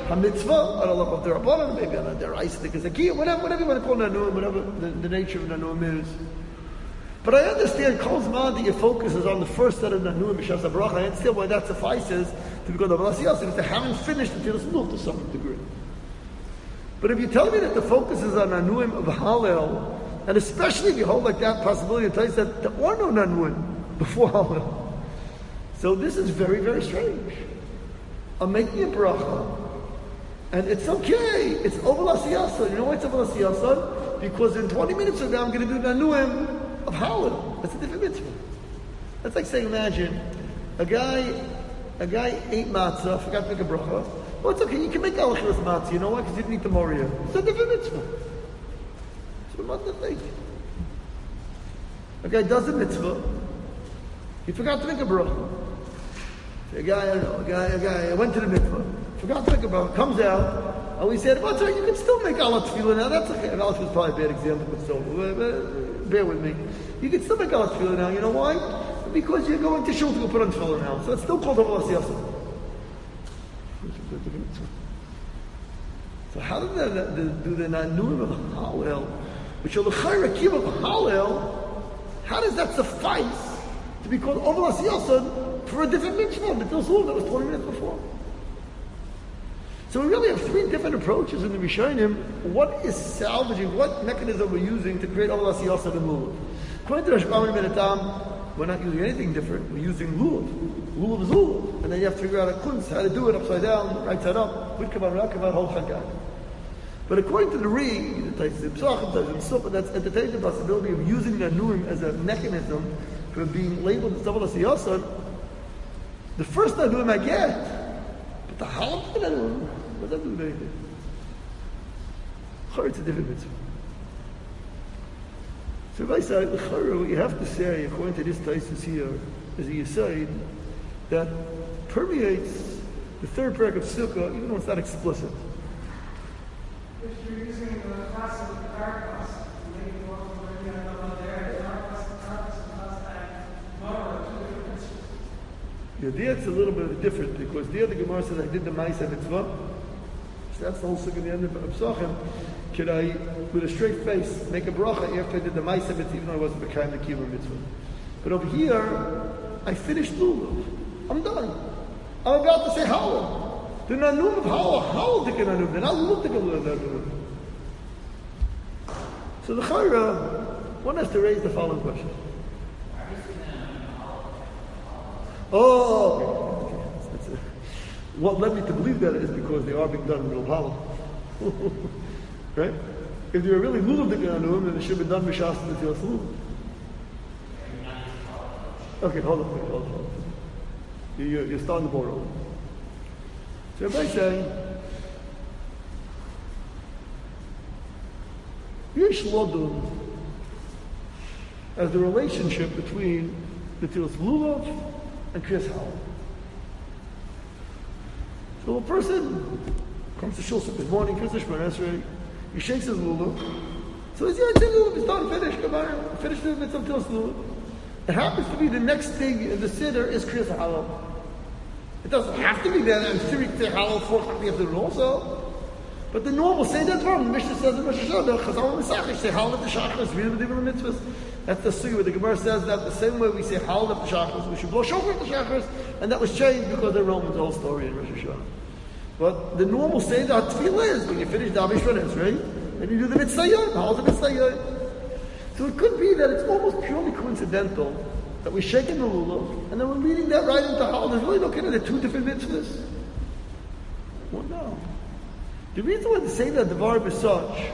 ha-mitzvah, on a level of derabbanan, maybe on a deraisa, because a key, whatever you want to call nanuim, whatever the nature of nanuim is. But I understand Kol Zman that your focus is on the first set of nanuim, B'shas HaBracha. I understand why that suffices to become the Balasiyas, because they haven't finished the Tilas Luch to some degree. But if you tell me that the focus is on nanuim of Hallel, and especially if you hold like that possibility, it tells you that there are no nanuim before Hallel. So this is very, very strange. I'm making a bracha, and it's okay. It's over Lasiyasa. You know why it's over Lasiyasa? Because in 20 minutes from now, I'm going to do nanuim of Hallel. That's a different mitzvah. That's like saying, imagine, a guy ate matzah, forgot to make a bracha. Well, it's okay, you can make alachilas matzah, you know why? Because you didn't eat the moria. It's a different mitzvah. So what the thing? A guy does a mitzvah, he forgot to make a bracha. A guy went to the mitzvah, forgot to make a bracha, comes out, and we said, well, sorry, you can still make alat tefillah now, that's okay. And alat tefillah is probably a bad example, but so, bear with me. You can still make alat tefillah now, you know why? Because you're going to shul to go put on tefillah now. So it's still called Aval Asiyasa. So how do the nanuim of Hallel, which are the chayrakim of Hallel, how does that suffice to be called Aval Asiyasa for a different mitzvah, the Tilsul that was 20 minutes before? So we really have three different approaches in the Rishonim. What is salvaging, what mechanism we're using to create Aval Asiyasa and Lulav? According to Rashbam Ben Etam, we're not using anything different. We're using lulav. Lulav is lulav. And then you have to figure out a kunz, how to do it upside down, right side up, with kavan, rak kavan, whole chagag. But according to the Ri, the Taisim Psachim, Taisim Sukkah, that's entertaining the possibility of using nanuim as a mechanism for being labeled as Aval Asiyasa. The first nanuim I get, but the halal nanuim, what does that do with anything? It's a different mitzvah. So if I say, what you have to say, according to this Taisus here, is a Yesod that permeates the third parak of Sukkah, even though it's not explicit. If you're using the class of the Carapas, maybe you want to bring that up there, the Carapas and Mara, two different principles. Yeah, there it's a little bit different, because there the Gemara says, I did the Ma'aseh Mitzvah. So that's the whole Sukkah at the end of Psachim. Could I, with a straight face, make a bracha after I did the Ma'aseh Mitzvah, even though I wasn't Mekayim the Kibbutz Mitzvah? But over here, I finished Lulav. I'm done. I'm about to say Hallel. The Nanum of Hallel Dik Nanum. They're not Lulav Dik Nanum. So the Chayra, one has to raise the following question. Oh, okay. That's it. What led me to believe that is because they are being done in real Hallel. Right? If they were really lulav dik nanuim, then they should have been done b'shas netilas lulav. Okay, hold on. You're starting the board over. So if I say, Yesh Lodun as the relationship between netilas lulav and kriyas hallel. So a person comes to shul this morning, kriyas Shemona Esrei, he shakes his lulav. So he's lulav, he's done, finished. Come on, finished the mitzvah Tilas lulav. It happens to be the next thing in the siddur is kriyas hallel. It doesn't have to be there. And three hallel, 4 o'clock in the afternoon also. But the normal say that's wrong. The Mishnah says in Rosh Hashanah, Chazal Mesachah, say hallel at the shachris, read the different mitzvahs. That's the sugi where the Gemara says that the same way we say hallel at the shachris, we should blow shofar at the shachris, and that was changed because the Romans' whole story in Rosh Hashanah. But the normal saying that tefillah is when you finish Daven Shemona Esrei, and you do the mitzvah yom, how's the mitzvah yom? So it could be that it's almost purely coincidental that we're shaking the lulav, and then we're leading that right into hallel. There's really no kind of the two different mitzvahs. Well, no. The reason why they say that the Devar B'Sach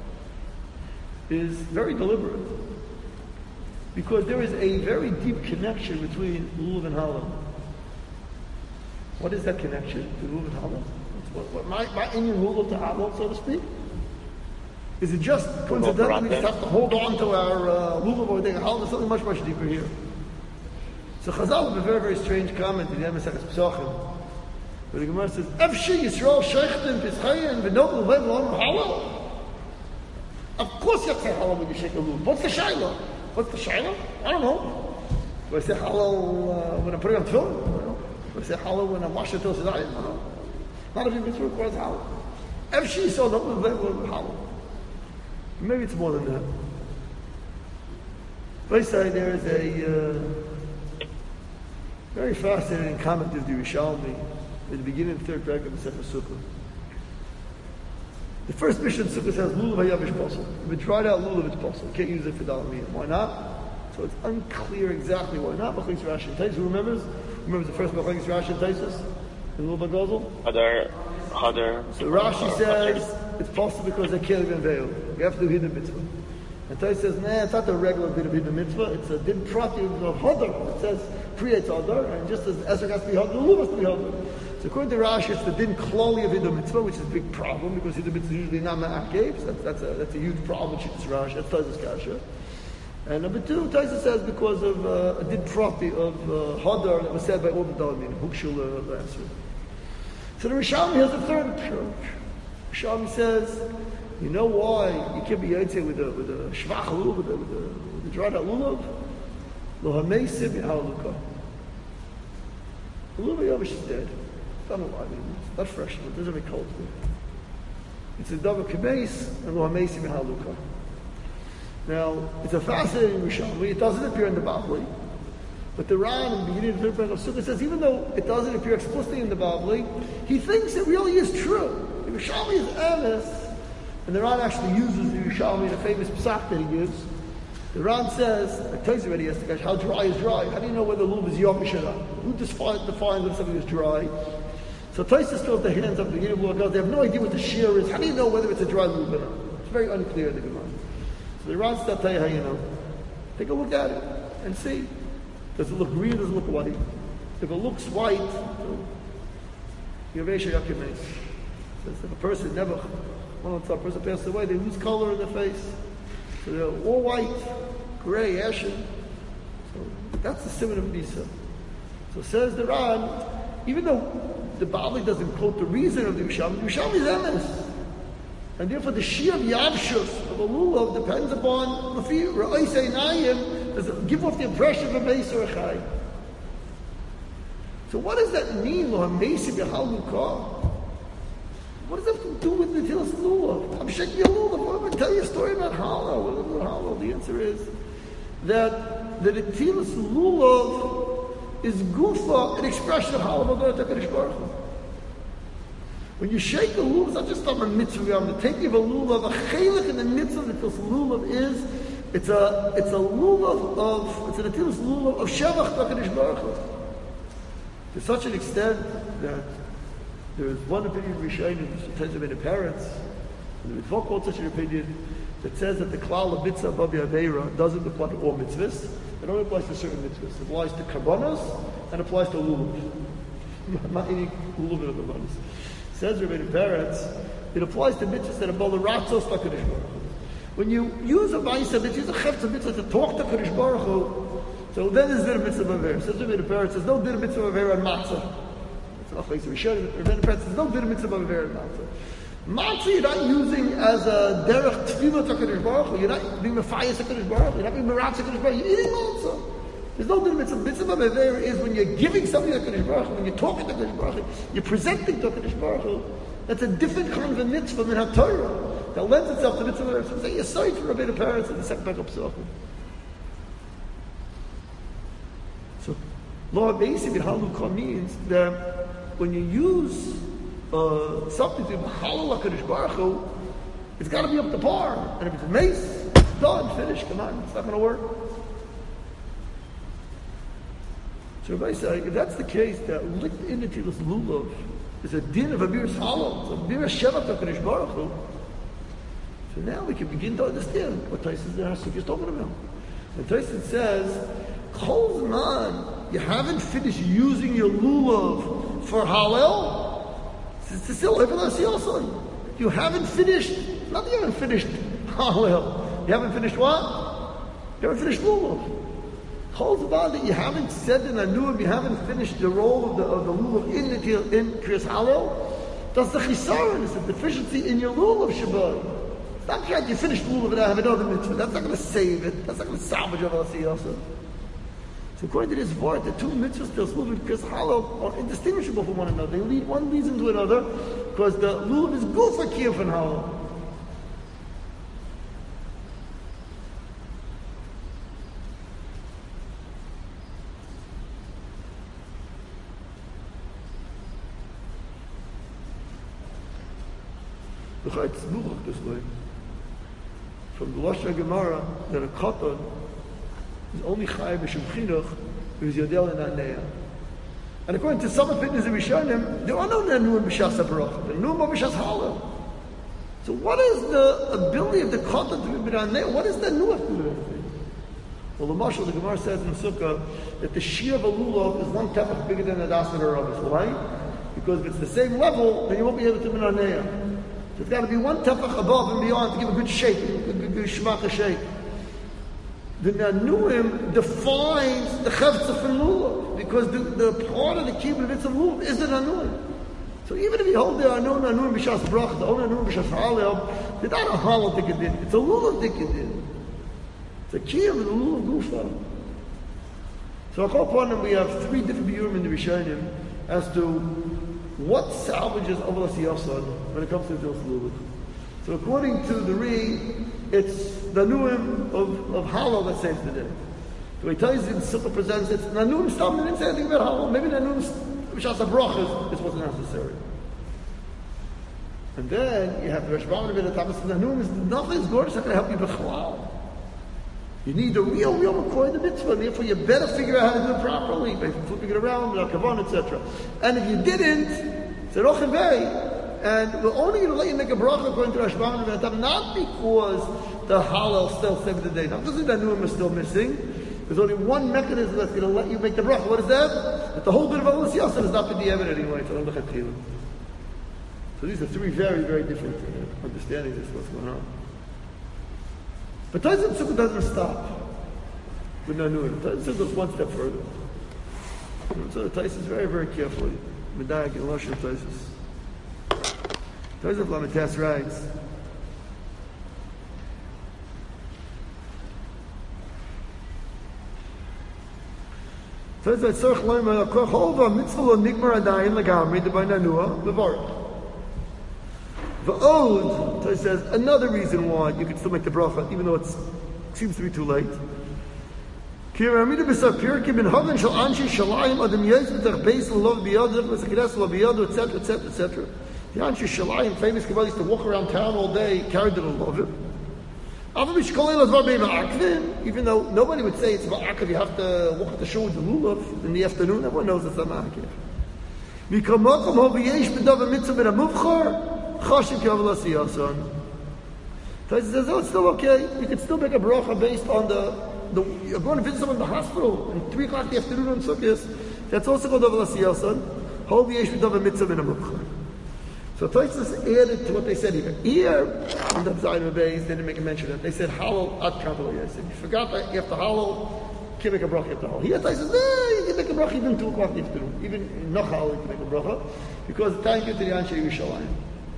is very deliberate, because there is a very deep connection between lulav and hallel. What is that connection to lulav and hallel? What my Indian lulav to hallel, so to speak? Is it just coincidental we just have to hold on to our lulav or hallel? There's something much, much deeper here. So Chazal have a very, very strange comment in the Masechtas Pesachim, where the Gemara says, "Efshi Yisrael sheichtim pischayim v'nogel lev l'olam hallel." Of course you have to say hallel when you shake a lulav. What's the shayla? What's the shayla? I don't know. Do I say hallel when I'm putting on tefillin? I don't know. Do I say hallel when I'm washing the tefillin? I don't know. Not every mitzvah requires halal. If she saw not with halal. Maybe it's more than that. First side, there is a very fascinating comment of the Yerushalmi at the beginning of the third paragraph of Sefer Sukkah. The first mission of Sukkah says lulav hayavish posel. If it dried out lulav, it's posel. You can't use it for dalamiyah. Why not? So it's unclear exactly why not. Machlekes Rashi and Taisus. Who remembers? Remembers the first Machlekes Rashi and Taisus in Lulav Gozel? Hadar. So Rashi says it's possible because they can't even veil. You have to do hidden mitzvah. And Taisus says, nah, it's not the regular din of hidden mitzvah. It's a din prati of hadar. It says creates hadar, and just as Esrog has to be hadar, lulav has to be hadar. So according to Rashi, it's the din klali of hidden mitzvah, which is a big problem because hidden mitzvah is usually not ma'akev. So that's a huge problem. It's Rashi. That's Taisus kasha. And number two, Taisus says because of a din prati of hadar that was said by all the dalamim, hukshul answer. So the Rishalmi has a third approach. Rishalmi says, you know why you can't be yaitze with a shvach lulav, with the dried out lulav? Lo hameisib yahaluka. The lulav yavish is dead. I don't know why. I mean, it's not fresh. It doesn't make cold. It's a davar kebeis and lo hameisib yahaluka. Now, it's a fascinating Rishalmi. It doesn't appear in the Babli. But the Ran in the beginning of the third paragraph of Sukkah says, even though it doesn't appear explicitly in the Babli, he thinks it really is true. The Rishalmi is emes, and the Ran actually uses the Rishalmi in a famous psak that he gives. The Ran says, I tell you already yesterday, how dry is dry? How do you know whether lulav is yom or not? Who defines if something is dry? So Taisus throws their hands up at the beginning of the Lulav. They have no idea what the shear is. How do you know whether it's a dry lulav or not? It's very unclear in the Gemara. So the Ran says, I'll tell you how you know. Take a look at it and see. Does it look green or does it look white? If it looks white, Yavesha Yakimes. Says if a person never, a person passes away, they lose color in their face. So they're all white, gray, ashen. So that's the simon of Nisa. So says the Ran, even though the Babli doesn't quote the reason of the Yerushalmi is emes. And therefore the shear of Yavshus, of a lulav, depends upon the Ra'is Einayim, give off the impression of a Meis or a Chai. So what does that mean, Lo HaMeisi B'Hal Lukah? What does that have to do with the Tilas Lulav? I'm shaking your Lulav. What am I tell you a story about Halal? What is Halal? The answer is that the Tilas Lulav is Gufa, an expression of Halal B'God HaKadosh Baruch Hu. When you shake a lulav, it's not just a mitzvah. The taking of a lulav, a chelik in the mitzvah that this lulav is, it's a lulav of, it's an atilas lulav of shevach HaKadosh Baruch Hu. To such an extent that there is one opinion of Rishonim, which tends to be the parents, and the Mitzvah quotes such an opinion that says that the klal of mitzvah babi aveira doesn't apply to all mitzvahs. It only applies to certain mitzvahs. It applies to karbanos and applies to lulav. Not any lulav of the karbanos. Says Rabbi Peretz, it applies to mitzvahs that are both ratzos to Kadosh Baruch Hu. When you use a ma'isa mitzvah, use a chefta mitzvah to talk to Kadosh Baruch Hu, so then there's a mitzvah aver. Says Rabbi Peretz, there's no din mitzvah aver on matzah. It's not like we should. Rabbi Peretz, there's no din mitzvah aver on matzah. Matzah you're not using as a derech tefillah to Kadosh Baruch Hu. You're not being mefayas to Kadosh Baruch Hu. You're not being meratz to Kadosh Baruch Hu. You're eating matzah. There's no din mitzvah. Mitzvah aver is when you're giving something to Kadosh Baruch Hu, when you're talking to Kadosh Baruch Hu, you're presenting to Kadosh Baruch Hu. That's a different kind of a mitzvah than HaTorah that lends itself to mitzvah. So say, you're sorry for Rabbi Peretz in the second back up Psachim. So, Lo HaMeisi B'Hal Lukah means that when you use something to B'Halal HaKadosh Baruch Hu, it's got to be up to par. And if it's a mace, it's done, finished, come on, it's not going to work. So Rabbi say, if that's the case, that licked in the Tilas Lulav is a din of Abiras Halal, it's a Abiras Shevat HaKadosh Baruch Hu. So now we can begin to understand what Tyson is talking about. When Tyson says, Kol Zman, you haven't finished using your lulav for Halal, it's still Evan. You haven't finished, not that you haven't finished Halal, you haven't finished what? You haven't finished lulav. Holds about that you haven't said in Anuim, you haven't finished the role of the lulav in Kriyas Halal. That's the chisaron, it's a deficiency in your lulav Shabbat. It's not that you finished lulav and I have another mitzvah. That's not going to save it. That's not going to salvage your asiyasa. So according to this word, the two mitzvahs still lulav because halal are indistinguishable from one another. One leads into another because the lulav is good for kiyuf and halal. It's muchach this way. From the Lashon Gemara that a katan is only chayav b'shem chinuch who is yodel in aneya. And according to some opinions of Rishonim, there are no nanuim b'shas habracha. The nanuim are b'shas halal. So what is the ability of the katan to be b'aneya? What is the nanuim to do? Well, the Mashal, the Gemara says in Sukkah that the shear of a lulav is one tefach bigger than a das of a rabbis. Why? Because if it's the same level, then you won't be able to be b'aneya. So it's got to be one tefach above and beyond to give a good shape, a good shmaka shape. The nanuim defines the chavtza from lulav because the part of the kibbutz of lulav is the nanuim. So even if you hold there are no nanuim b'shas brach, the only nanuim b'shas halal, they're not a halal dikadin. It's a lulav dikadin. It's a kiyah of the lulav gufa. So upon them we have three different biurim in the Rishonim as to what salvages Avalas Yasad when it comes to Dils Lulav. So according to the Ri, it's the Nanuim of Halal that saves the day. The way Taiz in Sukkah presents it, Nanuim Stam didn't say anything about Halal. Maybe Nanuim B'shas HaBrachas is wasn't necessary. And then you have the Rashbam and the Tamas Nanuim is nothing's gorgeous that can help you b'chalal. You need the real McCoy the mitzvah, and therefore you better figure out how to do it properly by flipping it around, without kavan, etc. And if you didn't, it's a rochem vei, and we're only going to let you make a bracha according to Rashbam and Rav, not because the halal still saved the day, not because the nanuim is still missing. There's only one mechanism that's going to let you make the bracha. What is that? That the whole bit of Avalas Yasad is not b'diavad anyway. So these are three very, very different understandings of what's going on. But Taiz Sukkah doesn't stop with Nanuim. Taiz Sukkah goes one step further. So the Taiz is very, very carefully. Medayak and Lashon Taiz. Taiz of Lamitas writes, Taiz of Tzorch Loimer HaKoch Hova Mitzvah Lo Nigmar Adayin Lagamri D'Bay Nanua Levarach. V'od, Taiz says, another reason why you can still make the bracha, even though it seems to be too late. Ki Ramida B'Sapir Ki Ben Havan Shal Anshi Shalayim Adam Yez B'Tach Beis L'Lov B'Yad V'Sakines L'Lov B'Yad, etc., etc., etc. The Anshi Shalayim, famous Kabbalah, used to walk around town all day, carried the L'Lov. Even though nobody would say it's Ma'akiv, you have to walk at the shul with the Lulav in the afternoon, everyone knows it's not Ma'akiv. Mikamokom Hoviyesh B'Dav Mitzvah Ben HaMuvchar Chashiv Kavalas Yasan. Taisa says, oh, it's still okay. You can still make a bracha based on the you're going to visit someone in the hospital at 3 o'clock in the afternoon on Sukkot. That's also called Kavalas Yasan. Hol Yesh B'Dav Mitzvah Ben HaMuvchar. So Taisa added to what they said here. Here, in the Zayin Beis, they didn't make a mention of it. They said halal at Kavalas Yasan. You forgot that you have to halal. You can make a bracha after halal. Here Taisa says, you can make a bracha even 2 o'clock in the afternoon. Even not halal, you can make a bracha because the time gets to the Anshe Yerushalayim.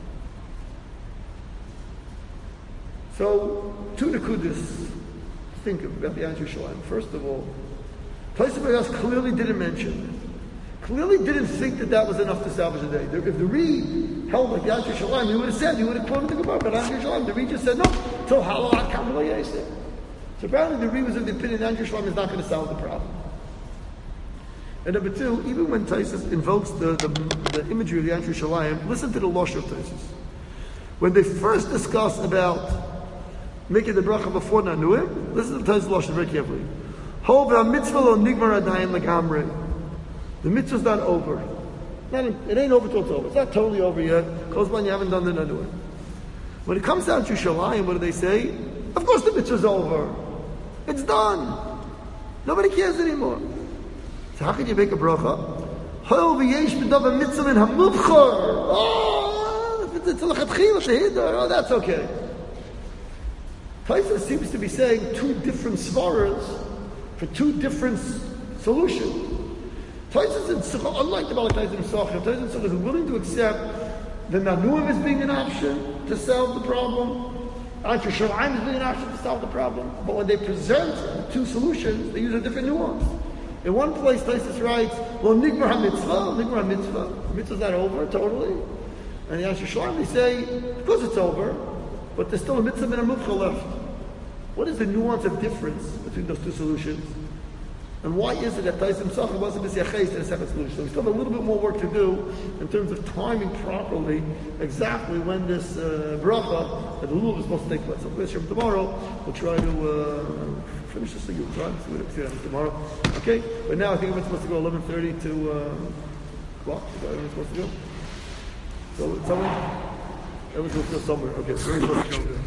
So, two Nekudis think about the Anshe Yerushalayim. First of all, Taisa Beis clearly didn't mention, clearly didn't think that was enough to salvage the day. If the Ri held like the Anshe Yerushalayim, he would have said, he would have quoted the Gemara, but Anshe Yerushalayim, the Ri just said, no, till halal at Kavalas Yasan. So apparently the Ri was of the opinion that Anshe Yerushalayim is not going to solve the problem. And number two, even when Taisa invokes the imagery of the Anshe Yerushalayim, listen to the Losh of Taisa. When they first discuss about making the bracha before Nanuim, listen to Taisa Lashon very carefully. Hova mitzvah lo nigmar adayin legamrei. The mitzvah's not over. It ain't over till it's over. It's not totally over yet. Because when you haven't done the Nanuim. When it comes down to Shalayim, what do they say? Of course the mitzvah's over. It's done. Nobody cares anymore. So how can you make a bracha? Hol v'yesh b'dav mitzvah in hamuvchar. Oh, it's a lechatchila tehidar. Oh, that's okay. Taisa seems to be saying two different svaras for two different solutions. Taisa in Sukkah, unlike the Balak Taisa in Sukkah, Taisa in Sukkah is willing to accept the Nanuim as being an option to solve the problem, Anshe Yerushalayim as being an option to solve the problem. But when they present two solutions, they use a different nuance. In one place, Taisus writes, well, Nigmar HaMitzvah, mitzvah's not over totally. And the Yashar Shalom, they say, of course it's over, but there's still a mitzvah and a muvcha left. What is the nuance of difference between those two solutions? And why is it that Tais himself wasn't B'Siaches in a second solution? So we still have a little bit more work to do in terms of timing properly exactly when this bracha, that the lulav is supposed to take place. So this year tomorrow, we'll try to finish this thing. We'll see what happens tomorrow. Okay? But now I think we're supposed to go 11:30 to o'clock. Is that where we're supposed to go? So someone? Everyone's supposed to go somewhere. Okay, so we're supposed to go.